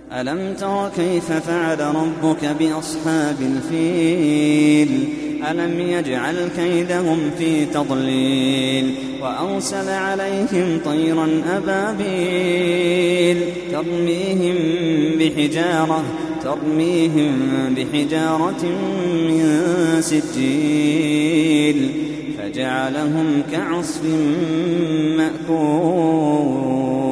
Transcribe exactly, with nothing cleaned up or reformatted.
ألم تر كيف فعل ربك بأصحاب الفيل ألم يجعل كيدهم في تضليل وأرسل عليهم طيرا أبابيل ترميهم بحجارة ترميهم بحجارة من سجيل فجعلهم كعصف مأكول.